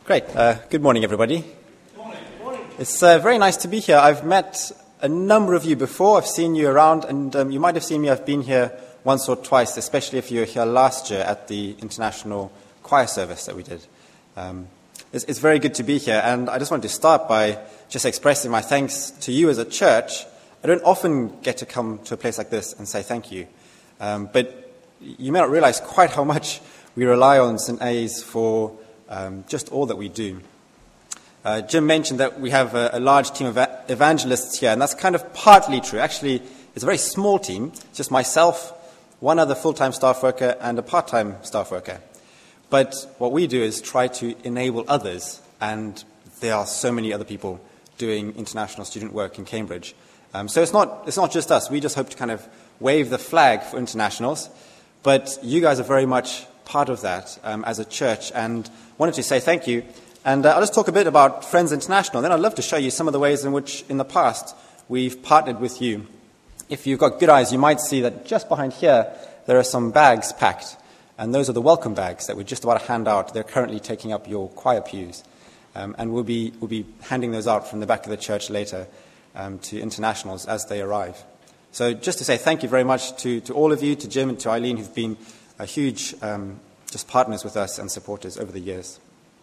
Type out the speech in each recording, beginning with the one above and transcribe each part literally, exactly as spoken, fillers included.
Great. Uh, good morning, everybody. Good morning. Good morning. It's uh, very nice to be here. I've met a number of you before. I've seen you around, and um, you might have seen me. I've been here once or twice, especially if you were here last year at the international choir service that we did. Um, it's, it's very good to be here, and I just wanted to start by just expressing my thanks to you as a church. I don't often get to come to a place like this and say thank you, um, but you may not realize quite how much we rely on Saint A's for um, just all that we do. Uh, Jim mentioned that we have a, a large team of ev- evangelists here, and that's kind of partly true. Actually, it's a very small team. It's just myself, one other full-time staff worker, and a part-time staff worker. But what we do is try to enable others, and there are so many other people doing international student work in Cambridge. Um, so it's not it's not just us. We just hope to kind of wave the flag for internationals, but you guys are very much part of that um, as a church, and wanted to say thank you. And uh, I'll just talk a bit about Friends International. Then I'd love to show you some of the ways in which, in the past, we've partnered with you. If you've got good eyes, you might see that just behind here, there are some bags packed. And those are the welcome bags that we're just about to hand out. They're currently taking up your choir pews. Um, and we'll be, we'll be handing those out from the back of the church later um, to internationals as they arrive. So just to say thank you very much to, to all of you, to Jim and to Eileen, who've been a huge um, just partners with us and supporters over the years.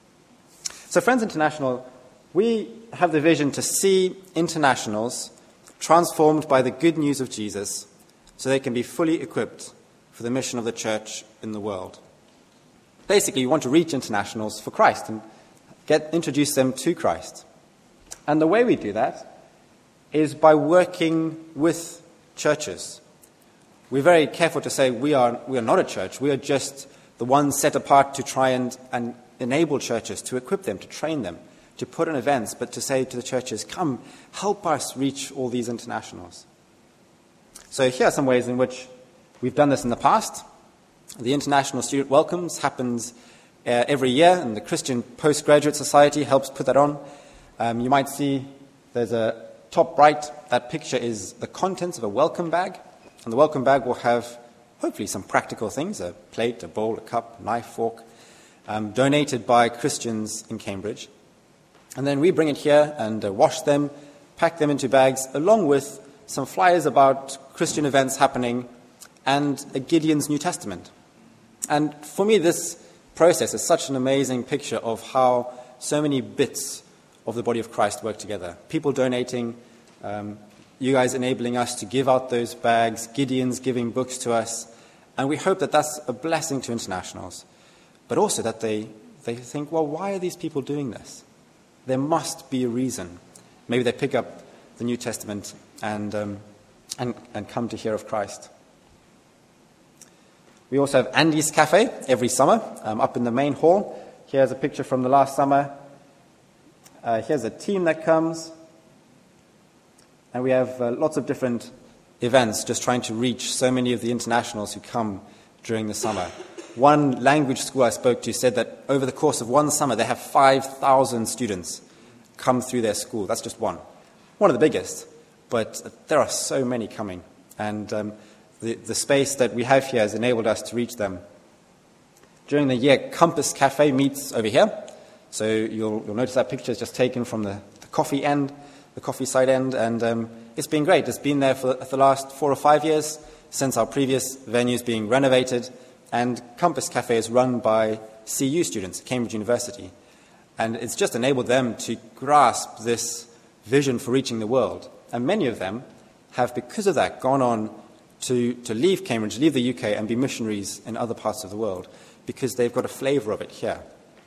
So Friends International, we have the vision to see internationals transformed by the good news of Jesus so they can be fully equipped for the mission of the church in the world. Basically, we want to reach internationals for Christ and get introduce them to Christ. And the way we do that is by working with churches. We're very careful to say we are we are not a church. We are just the ones set apart to try and, and enable churches, to equip them, to train them, to put on events, but to say to the churches, come, help us reach all these internationals. So here are some ways in which we've done this in the past. The International Student Welcomes happens uh, every year, and the Christian Postgraduate Society helps put that on. Um, you might see there's a top right, that picture is the contents of a welcome bag, and the welcome bag will have hopefully some practical things, a plate, a bowl, a cup, knife, fork, um, donated by Christians in Cambridge. And then we bring it here and uh, wash them, pack them into bags, along with some flyers about Christian events happening and a Gideon's New Testament. And for me, this process is such an amazing picture of how so many bits of the body of Christ work together. People donating, um, you guys enabling us to give out those bags, Gideon's giving books to us, and we hope that that's a blessing to internationals, but also that they, they think, well, why are these people doing this? There must be a reason. Maybe they pick up the New Testament and, um, and, and come to hear of Christ. We also have Andy's Cafe every summer um, up in the main hall. Here's a picture from the last summer. Uh, here's a team that comes. And we have uh, lots of different events just trying to reach so many of the internationals who come during the summer. One language school I spoke to said that over the course of one summer, they have five thousand students come through their school. That's just one. One of the biggest. But there are so many coming. And um, the, the space that we have here has enabled us to reach them. During the year, Compass Cafe meets over here. So you'll, you'll notice that picture is just taken from the, the coffee end, the coffee side end, and um, it's been great. It's been there for the last four or five years since our previous venues being renovated, and Compass Cafe is run by C U students at Cambridge University, and it's just enabled them to grasp this vision for reaching the world, and many of them have, because of that, gone on to, to leave Cambridge, leave the U K, and be missionaries in other parts of the world, because they've got a flavour of it here.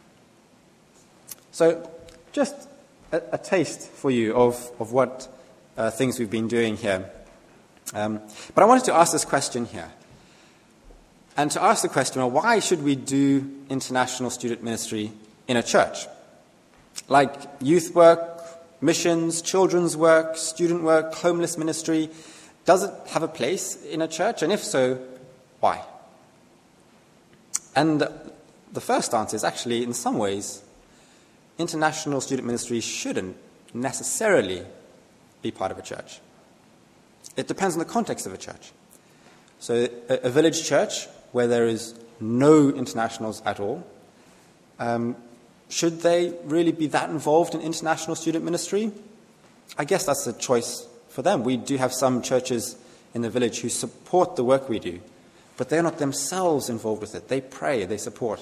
So, just a, a taste for you of, of what uh, things we've been doing here. Um, but I wanted to ask this question here. And to ask the question, well, why should we do international student ministry in a church? Like youth work, missions, children's work, student work, homeless ministry, does it have a place in a church? And if so, why? And the first answer is actually, in some ways, international student ministry shouldn't necessarily be part of a church. It depends on the context of a church. So a, a village church where there is no internationals at all, um, should they really be that involved in international student ministry? I guess that's a choice for them. We do have some churches in the village who support the work we do, but they're not themselves involved with it. They pray, they support.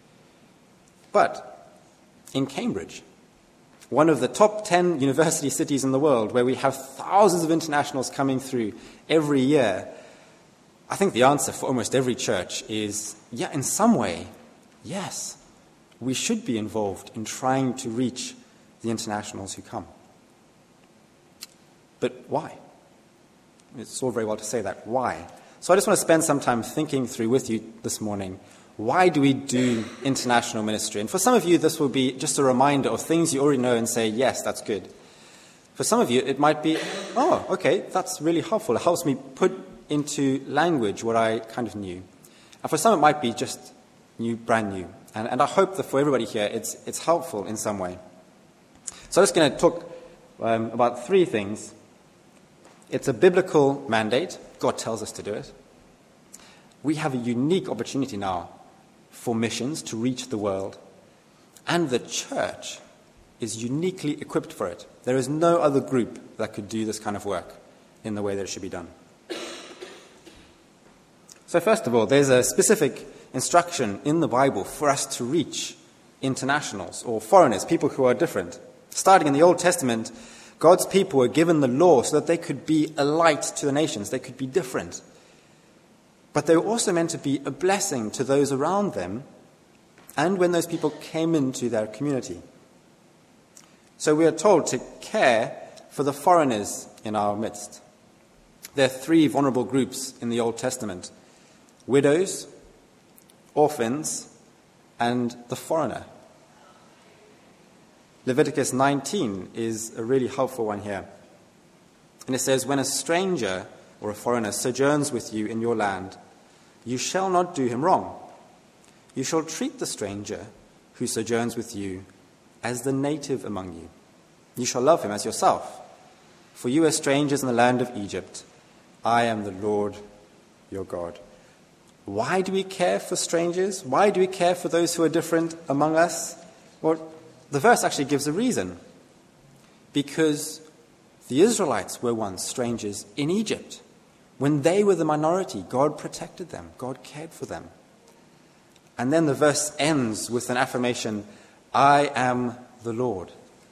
But in Cambridge, one of the top ten university cities in the world, where we have thousands of internationals coming through every year, I think the answer for almost every church is, yeah, in some way, yes, we should be involved in trying to reach the internationals who come. But why? It's all very well to say that. Why? So I just want to spend some time thinking through with you this morning, why do we do international ministry? And for some of you, this will be just a reminder of things you already know and say, yes, that's good. For some of you, it might be, oh, okay, that's really helpful. It helps me put into language what I kind of knew. And for some, it might be just new, brand new. And, and I hope that for everybody here, it's, it's helpful in some way. So I'm just going to talk um, about three things. It's a biblical mandate. God tells us to do it. We have a unique opportunity now for missions to reach the world. And the church is uniquely equipped for it. There is no other group that could do this kind of work in the way that it should be done. So first of all, there's a specific instruction in the Bible for us to reach internationals or foreigners, people who are different. Starting in the Old Testament, God's people were given the law so that they could be a light to the nations. They could be different. But they were also meant to be a blessing to those around them and when those people came into their community. So we are told to care for the foreigners in our midst. There are three vulnerable groups in the Old Testament: widows, orphans, and the foreigner. Leviticus nineteen is a really helpful one here. And it says, when a stranger or a foreigner sojourns with you in your land, you shall not do him wrong. You shall treat the stranger who sojourns with you as the native among you. You shall love him as yourself. For you are strangers in the land of Egypt. I am the Lord your God. Why do we care for strangers? Why do we care for those who are different among us? Well, the verse actually gives a reason. Because the Israelites were once strangers in Egypt. When they were the minority, God protected them. God cared for them. And then the verse ends with an affirmation, I am the Lord.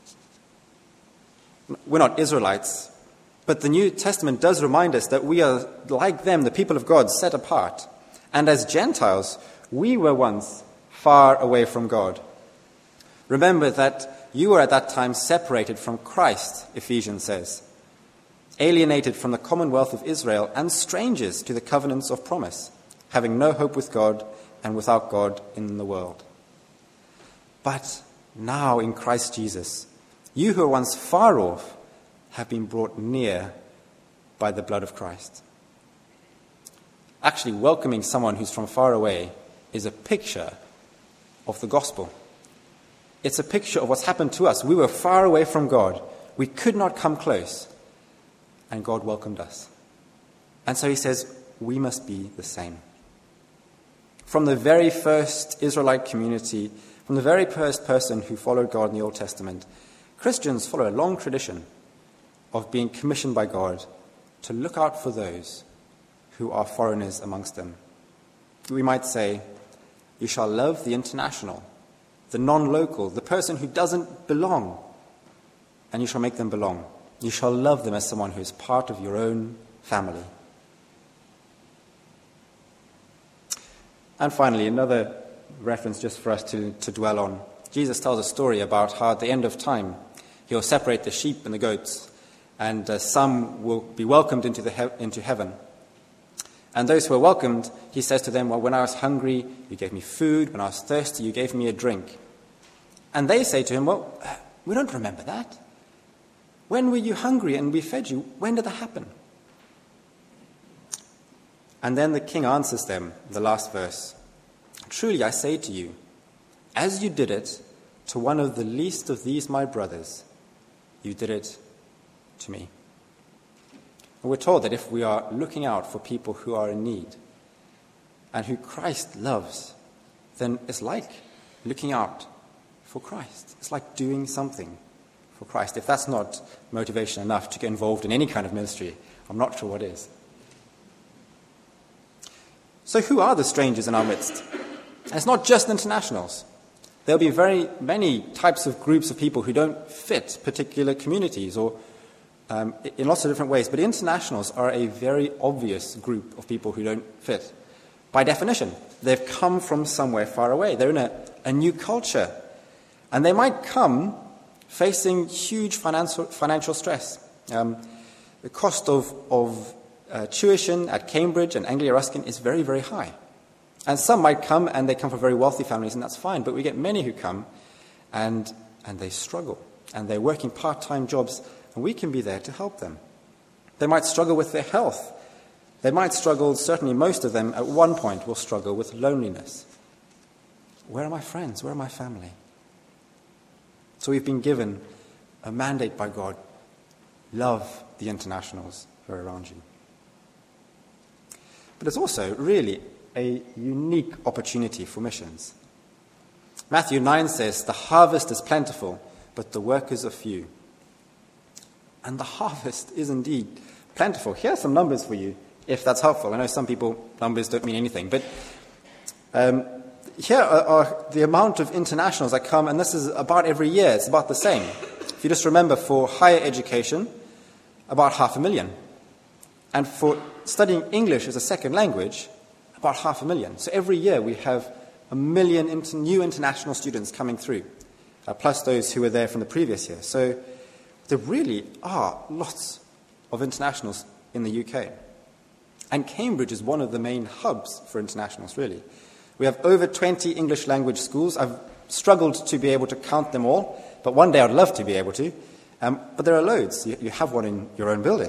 We're not Israelites, but the New Testament does remind us that we are like them, the people of God, set apart. And as Gentiles, we were once far away from God. Remember that you were at that time separated from Christ, Ephesians says, alienated from the commonwealth of Israel and strangers to the covenants of promise, having no hope with God and without God in the world. But now in Christ Jesus, you who were once far off have been brought near by the blood of Christ. Actually, welcoming someone who's from far away is a picture of the gospel. It's a picture of what's happened to us. We were far away from God. We could not come close. And God welcomed us. And so he says, we must be the same. From the very first Israelite community, from the very first person who followed God in the Old Testament, Christians follow a long tradition of being commissioned by God to look out for those who are foreigners amongst them. We might say, you shall love the international, the non-local, the person who doesn't belong, and you shall make them belong. You shall love them as someone who is part of your own family. And finally, another reference just for us to, to dwell on. Jesus tells a story about how at the end of time, he'll separate the sheep and the goats, and uh, some will be welcomed into, the he- into heaven. And those who are welcomed, he says to them, well, when I was hungry, you gave me food. When I was thirsty, you gave me a drink. And they say to him, well, we don't remember that. When were you hungry and we fed you? When did that happen? And then the king answers them, the last verse. Truly I say to you, as you did it to one of the least of these my brothers, you did it to me. And we're told that if we are looking out for people who are in need and who Christ loves, then it's like looking out for Christ. It's like doing something for Christ. If that's not motivation enough to get involved in any kind of ministry, I'm not sure what is. So who are the strangers in our midst? And it's not just internationals. There'll be very many types of groups of people who don't fit particular communities or um, in lots of different ways. But internationals are a very obvious group of people who don't fit. By definition, they've come from somewhere far away. They're in a, a new culture. And they might come facing huge financial, financial stress. Um, the cost of, of uh, tuition at Cambridge and Anglia Ruskin is very, very high. And some might come and they come from very wealthy families, and that's fine. But we get many who come and, and they struggle. And they're working part-time jobs, and we can be there to help them. They might struggle with their health. They might struggle, certainly most of them at one point will struggle with loneliness. Where are my friends? Where are my family? So we've been given a mandate by God. Love the internationals who are around you. But it's also really a unique opportunity for missions. Matthew nine says, "The harvest is plentiful, but the workers are few." And the harvest is indeed plentiful. Here are some numbers for you, if that's helpful. I know some people, numbers don't mean anything, but um, here are, are the amount of internationals that come, and this is about every year. It's about the same. If you just remember, for higher education, about half a million. And for studying English as a second language, about half a million. So every year we have a million inter- new international students coming through, uh, plus those who were there from the previous year. So there really are lots of internationals in the U K. And Cambridge is one of the main hubs for internationals, really. We have over twenty English language schools. I've struggled to be able to count them all, but one day I'd love to be able to. Um, but there are loads. You, you have one in your own building.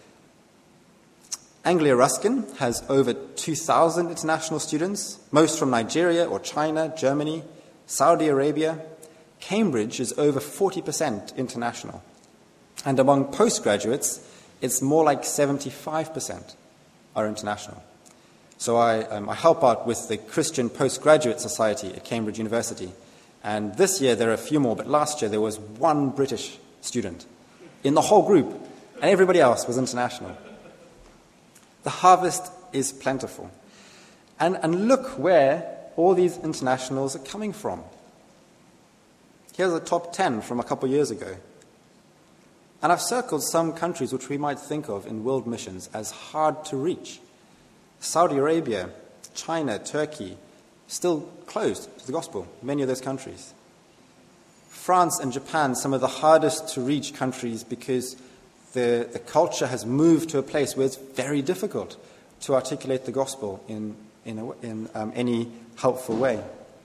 Anglia Ruskin has over two thousand international students, most from Nigeria or China, Germany, Saudi Arabia. Cambridge is over forty percent international. And among postgraduates, it's more like seventy-five percent are international. So I, um, I help out with the Christian Postgraduate Society at Cambridge University. And this year there are a few more, but last year there was one British student in the whole group, and everybody else was international. The harvest is plentiful. And, and look where all these internationals are coming from. Here's the top ten from a couple of years ago. And I've circled some countries which we might think of in world missions as hard to reach. Saudi Arabia, China, Turkey, still closed to the gospel, many of those countries. France and Japan, some of the hardest to reach countries because the, the culture has moved to a place where it's very difficult to articulate the gospel in, in, a, in um, any helpful way.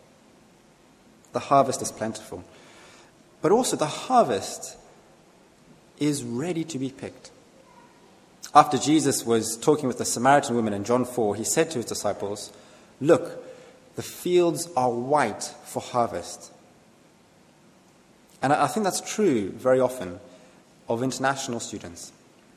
The harvest is plentiful. But also the harvest is ready to be picked. After Jesus was talking with the Samaritan woman in John four, he said to his disciples, "Look, the fields are white for harvest." And I think that's true very often of international students.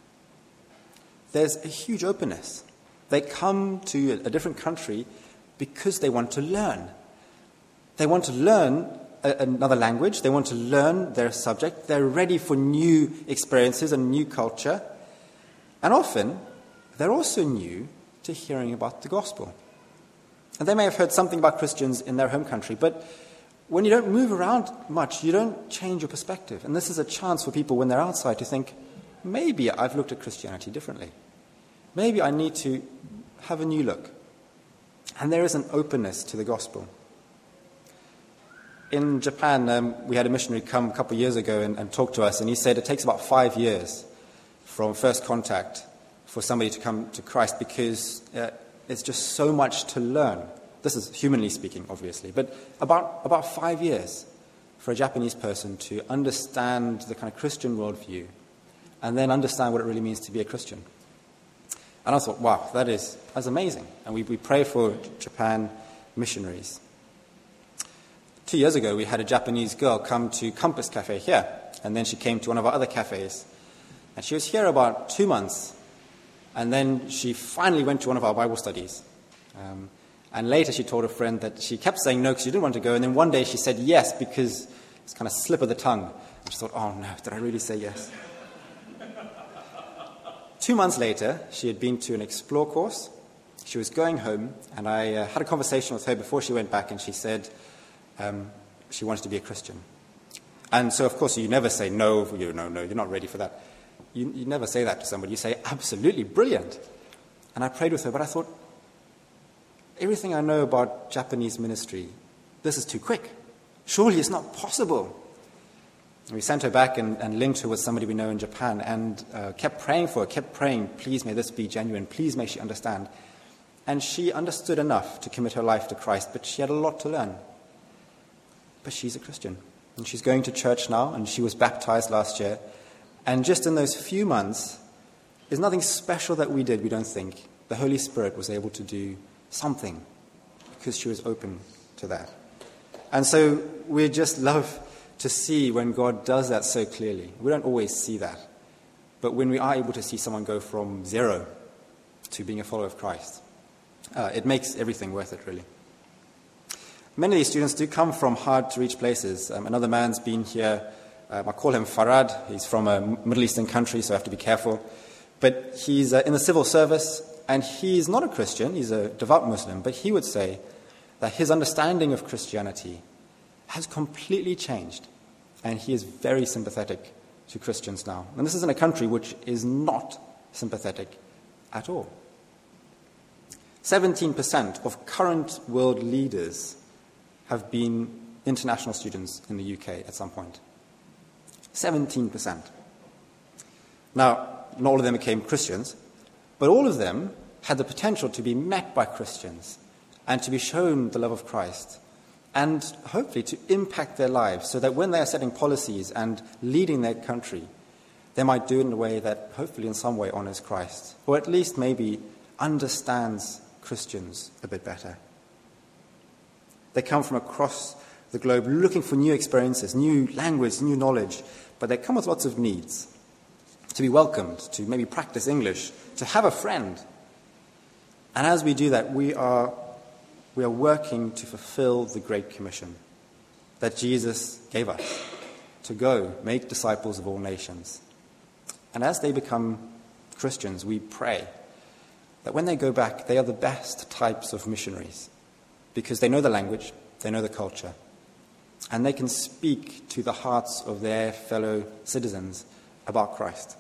There's a huge openness. They come to a different country because they want to learn. They want to learn a, another language. They want to learn their subject. They're ready for new experiences and new culture. And often, they're also new to hearing about the gospel. And they may have heard something about Christians in their home country, but when you don't move around much, you don't change your perspective. And this is a chance for people when they're outside to think, maybe I've looked at Christianity differently. Maybe I need to have a new look. And there is an openness to the gospel. In Japan, um, we had a missionary come a couple of years ago and, and talk to us, and he said it takes about five years from first contact for somebody to come to Christ because uh, there's just so much to learn. This is humanly speaking, obviously, but about, about five years for a Japanese person to understand the kind of Christian worldview and then understand what it really means to be a Christian. And I thought, wow, that is that's amazing. And we, we pray for Japan missionaries. Two years ago, we had a Japanese girl come to Compass Cafe here, and then she came to one of our other cafes. And she was here about two months, and then she finally went to one of our Bible studies. Um, And later she told a friend that she kept saying no because she didn't want to go, and then one day she said yes because it's kind of slip of the tongue. And she thought, oh no, did I really say yes? Two months later, she had been to an Explore course. She was going home, and I uh, had a conversation with her before she went back, and she said um, she wanted to be a Christian. And so, of course, you never say no, you no, no, you're not ready for that. You, you never say that to somebody. You say, absolutely, brilliant. And I prayed with her, but I thought, everything I know about Japanese ministry, this is too quick. Surely it's not possible. And we sent her back and, and linked her with somebody we know in Japan, and uh, kept praying for her, kept praying, please may this be genuine, please may she understand. And she understood enough to commit her life to Christ, but she had a lot to learn. But she's a Christian, and she's going to church now, and she was baptized last year. And just in those few months, there's nothing special that we did, we don't think. The Holy Spirit was able to do something because she was open to that. And so we just love to see when God does that so clearly. We don't always see that. But when we are able to see someone go from zero to being a follower of Christ, uh, it makes everything worth it, really. Many of these students do come from hard-to-reach places. Um, another man's been here. Um, I call him Farad. He's from a Middle Eastern country, so I have to be careful. But he's uh, in the civil service, and he's not a Christian. He's a devout Muslim. But he would say that his understanding of Christianity has completely changed, and he is very sympathetic to Christians now. And this is in a country which is not sympathetic at all. seventeen percent of current world leaders have been international students in the U K at some point. seventeen percent. Now, not all of them became Christians, but all of them had the potential to be met by Christians and to be shown the love of Christ, and hopefully to impact their lives so that when they are setting policies and leading their country, they might do it in a way that hopefully in some way honors Christ, or at least maybe understands Christians a bit better. They come from across the globe looking for new experiences, new language, new knowledge, but they come with lots of needs. To be welcomed, to maybe practice English, to have a friend. And as we do that, we are We are working to fulfill the Great Commission that Jesus gave us, to go, make disciples of all nations. And as they become Christians, we pray that when they go back, they are the best types of missionaries, because they know the language, they know the culture, and they can speak to the hearts of their fellow citizens about Christ.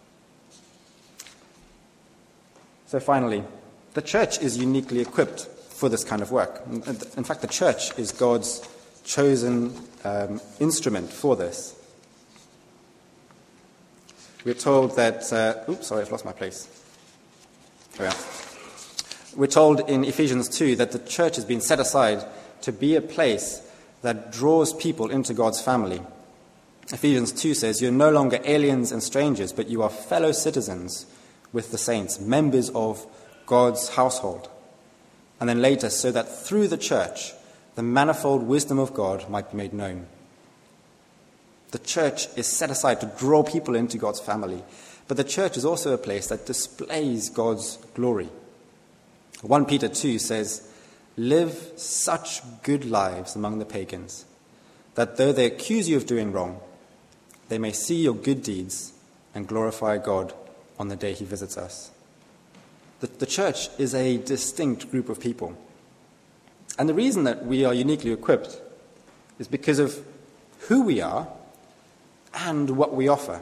So finally, the church is uniquely equipped for this kind of work. In fact, the church is God's chosen um, instrument for this. We're told that... Uh, oops, sorry, I've lost my place. Oh, yeah. We're told in Ephesians two that the church has been set aside to be a place that draws people into God's family. Ephesians two says, "You're no longer aliens and strangers, but you are fellow citizens with the saints, members of God's household." And then later, so that through the church, the manifold wisdom of God might be made known. The church is set aside to draw people into God's family, but the church is also a place that displays God's glory. First Peter two says, "Live such good lives among the pagans, that though they accuse you of doing wrong, they may see your good deeds and glorify God on the day he visits us." The, the church is a distinct group of people. And the reason that we are uniquely equipped is because of who we are and what we offer.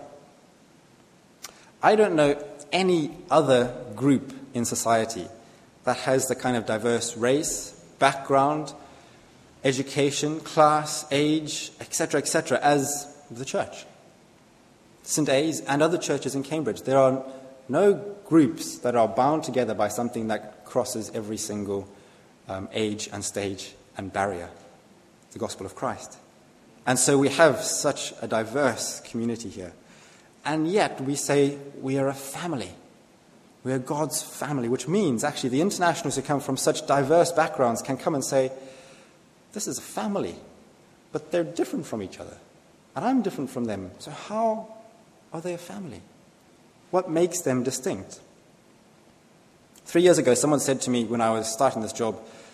I don't know any other group in society that has the kind of diverse race, background, education, class, age, et cetera, et cetera, as the church. Saint A's and other churches in Cambridge. There are no groups that are bound together by something that crosses every single um, age and stage and barrier, the gospel of Christ. And so we have such a diverse community here. And yet we say we are a family. We are God's family, which means actually the internationals who come from such diverse backgrounds can come and say, this is a family, but they're different from each other. And I'm different from them. So how are they a family? What makes them distinct? Three years ago, someone said to me when I was starting this job,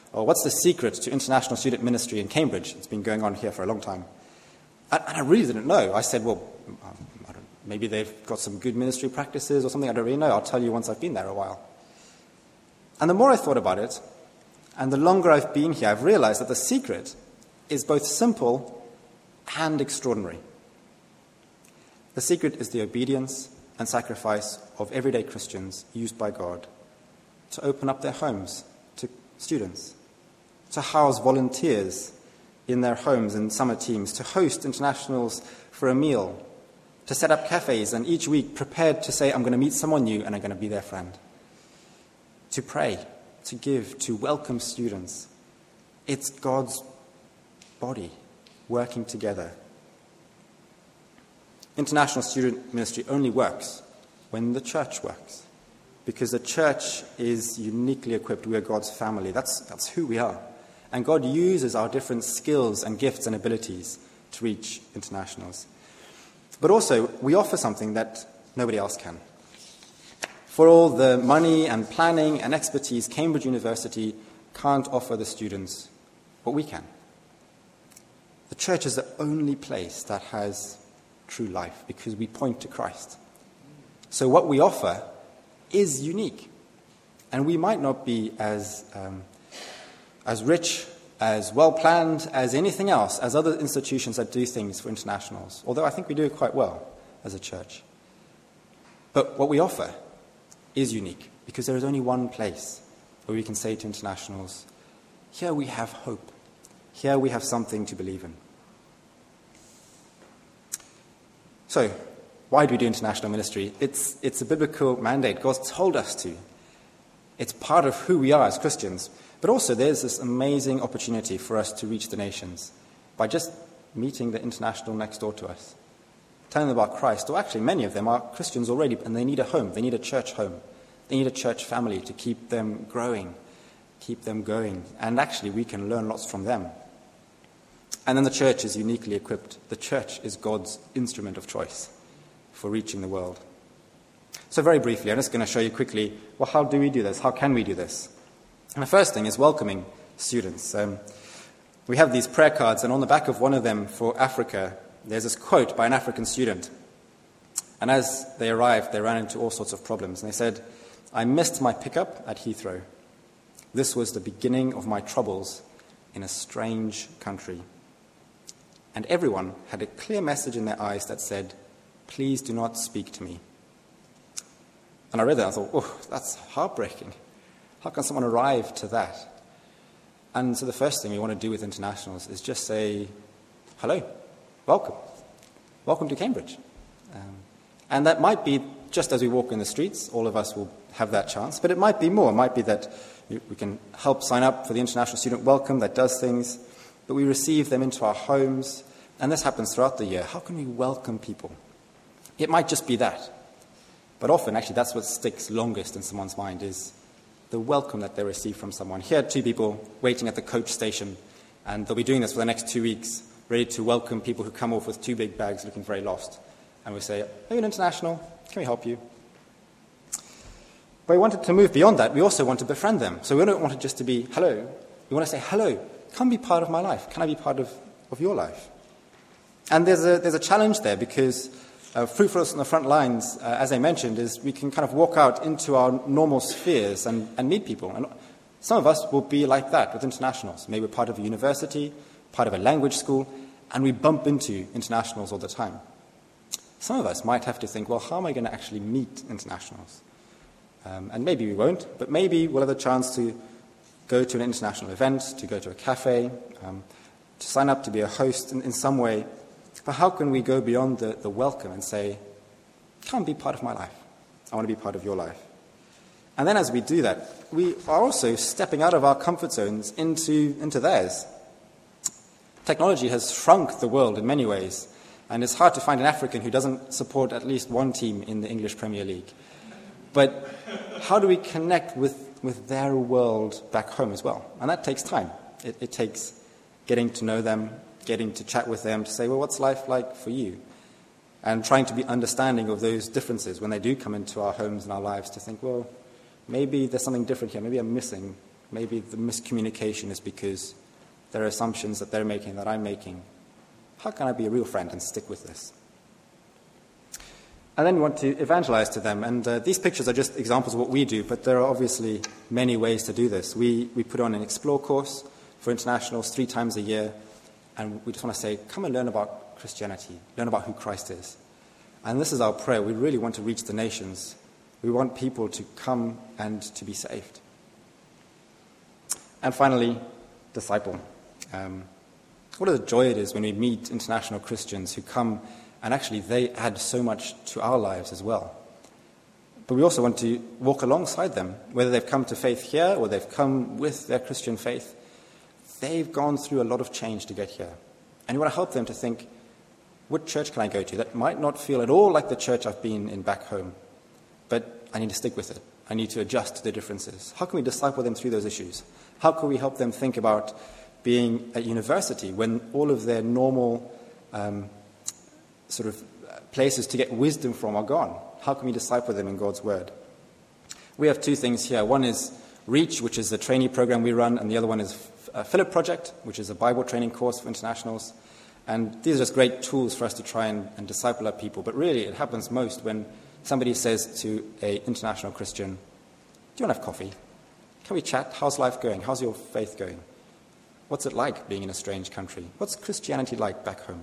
or what's the secret to international student ministry in Cambridge? It's been going on here for a long time. And, and I really didn't know. I said, well, I don't, maybe they've got some good ministry practices or something. I don't really know. I'll tell you once I've been there a while. And the more I thought about it, and the longer I've been here, I've realized that the secret is both simple and extraordinary. The secret is the obedience and sacrifice of everyday Christians used by God to open up their homes to students, to house volunteers in their homes and summer teams, to host internationals for a meal, to set up cafes and each week prepared to say, I'm going to meet someone new and I'm going to be their friend, to pray, to give, to welcome students. It's God's body working together. International student ministry only works when the church works, because the church is uniquely equipped. We are God's family. That's, that's who we are. And God uses our different skills and gifts and abilities to reach internationals. But also, we offer something that nobody else can. For all the money and planning and expertise, Cambridge University can't offer the students what we can. The church is the only place that has true life because we point to Christ. So what we offer is unique. And we might not be as, um, as rich, as well-planned as anything else, as other institutions that do things for internationals, although I think we do it quite well as a church. But what we offer is unique because there is only one place where we can say to internationals, here we have hope. Here we have something to believe in. So, why do we do international ministry? It's, it's a biblical mandate. God's told us to. It's part of who we are as Christians. But also there's this amazing opportunity for us to reach the nations by just meeting the international next door to us, telling them about Christ. Or actually, many of them are Christians already, and they need a home. They need a church home. They need a church family to keep them growing, keep them going. And actually, we can learn lots from them. And then the church is uniquely equipped. The church is God's instrument of choice for reaching the world. So very briefly, I'm just going to show you quickly, well, how do we do this? How can we do this? And the first thing is welcoming students. Um, we have these prayer cards, and on the back of one of them for Africa, there's this quote by an African student. And as they arrived, they ran into all sorts of problems. And they said, I missed my pickup at Heathrow. This was the beginning of my troubles in a strange country. And everyone had a clear message in their eyes that said, please do not speak to me. And I read that and I thought, oh, that's heartbreaking. How can someone arrive to that? And so the first thing we want to do with internationals is just say, hello, welcome. Welcome to Cambridge. Um, and that might be just as we walk in the streets, all of us will have that chance, but it might be more. It might be that we can help sign up for the International Student Welcome that does things, but we receive them into our homes, and this happens throughout the year. How can we welcome people? It might just be that. But often, actually, that's what sticks longest in someone's mind is the welcome that they receive from someone. Here are two people waiting at the coach station, and they'll be doing this for the next two weeks, ready to welcome people who come off with two big bags looking very lost. And we say, are you an international? Can we help you? But we wanted to move beyond that. We also want to befriend them. So we don't want it just to be, hello. We want to say, hello, come be part of my life. Can I be part of, of your life? And there's a, there's a challenge there because uh, fruitfulness on the front lines, uh, as I mentioned, is we can kind of walk out into our normal spheres and, and meet people. And some of us will be like that with internationals. Maybe we're part of a university, part of a language school, and we bump into internationals all the time. Some of us might have to think, well, how am I going to actually meet internationals? Um, and maybe we won't, but maybe we'll have the chance to go to an international event, to go to a cafe, um, to sign up to be a host in, in some way. But how can we go beyond the, the welcome and say, come be part of my life. I want to be part of your life. And then as we do that, we are also stepping out of our comfort zones into, into theirs. Technology has shrunk the world in many ways, and it's hard to find an African who doesn't support at least one team in the English Premier League. But how do we connect with, with their world back home as well? And that takes time. It, it takes getting to know them, getting to chat with them, to say, well, what's life like for you? And trying to be understanding of those differences when they do come into our homes and our lives, to think, well, maybe there's something different here. Maybe I'm missing Maybe the miscommunication is because there are assumptions that they're making that I'm making. How can I be a real friend and stick with this? And then we want to evangelize to them. And uh, these pictures are just examples of what we do, but there are obviously many ways to do this. We, we put on an Explore course for internationals three times a year, and we just want to say, come and learn about Christianity, learn about who Christ is. And this is our prayer. We really want to reach the nations. We want people to come and to be saved. And finally, disciple. Um, what a joy it is when we meet international Christians who come and actually they add so much to our lives as well. But we also want to walk alongside them, whether they've come to faith here or they've come with their Christian faith. They've gone through a lot of change to get here. And we want to help them to think, what church can I go to that might not feel at all like the church I've been in back home, but I need to stick with it. I need to adjust to the differences. How can we disciple them through those issues? How can we help them think about being at university when all of their normal um, sort of places to get wisdom from are gone? How can we disciple them in God's word? We have two things here. One is Reach, which is the trainee program we run, and the other one is uh, Philip Project, which is a Bible training course for internationals. And these are just great tools for us to try and, and disciple our people. But really, it happens most when somebody says to an international Christian, do you want to have coffee? Can we chat? How's life going? How's your faith going? What's it like being in a strange country? What's Christianity like back home?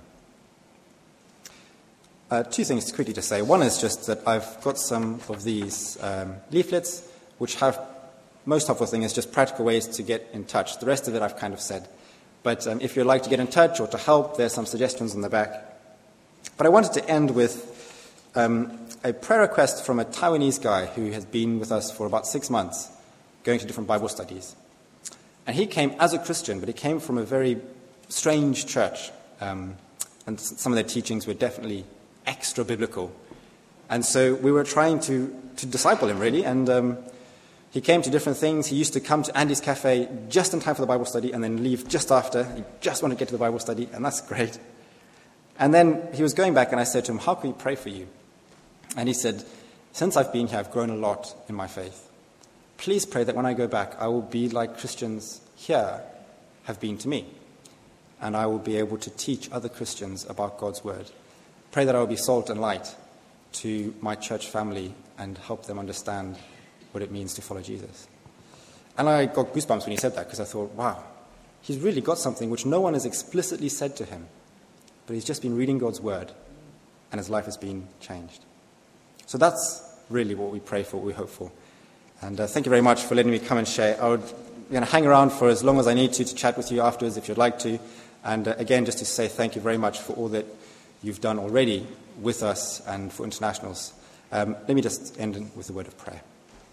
Uh, two things quickly to say. One is just that I've got some of these um, leaflets, which have, most helpful thing is just practical ways to get in touch. The rest of it I've kind of said. But um, if you'd like to get in touch or to help, there's some suggestions on the back. But I wanted to end with um, a prayer request from a Taiwanese guy who has been with us for about six months, going to different Bible studies. And he came as a Christian, but he came from a very strange church. Um, and some of their teachings were definitely extra-biblical. And so we were trying to, to disciple him, really. And um, he came to different things. He used to come to Andy's Cafe just in time for the Bible study and then leave just after. He just wanted to get to the Bible study, and that's great. And then he was going back, and I said to him, how can we pray for you? And he said, since I've been here, I've grown a lot in my faith. Please pray that when I go back, I will be like Christians here have been to me. And I will be able to teach other Christians about God's word. Pray that I will be salt and light to my church family and help them understand what it means to follow Jesus. And I got goosebumps when he said that, because I thought, wow, he's really got something which no one has explicitly said to him. But he's just been reading God's word, and his life has been changed. So that's really what we pray for, what we hope for. And uh, thank you very much for letting me come and share. I would you know, hang around for as long as I need to to chat with you afterwards if you'd like to. And uh, again, just to say thank you very much for all that you've done already with us and for internationals. Um, let me just end with a word of prayer.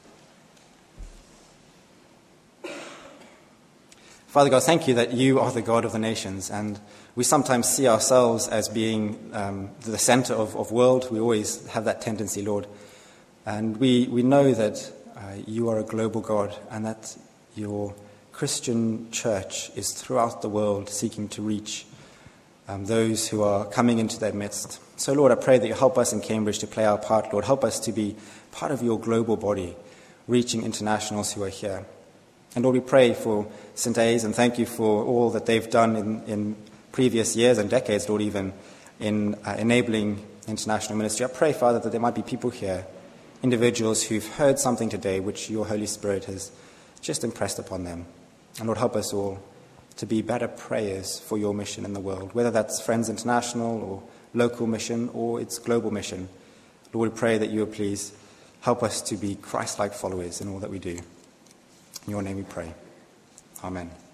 Father God, thank you that you are the God of the nations, and we sometimes see ourselves as being um, the center of, of world. We always have that tendency, Lord. And we, we know that uh, you are a global God, and that your Christian church is throughout the world seeking to reach um, those who are coming into their midst. So, Lord, I pray that you help us in Cambridge to play our part, Lord. Help us to be part of your global body, reaching internationals who are here. And Lord, we pray for Saint A's, and thank you for all that they've done in, in previous years and decades, Lord, even in uh, enabling international ministry. I pray, Father, that there might be people here, individuals who've heard something today which your Holy Spirit has just impressed upon them. And Lord, help us all to be better prayers for your mission in the world, whether that's Friends International or local mission or its global mission. Lord, we pray that you will please help us to be Christ-like followers in all that we do. In your name we pray. Amen.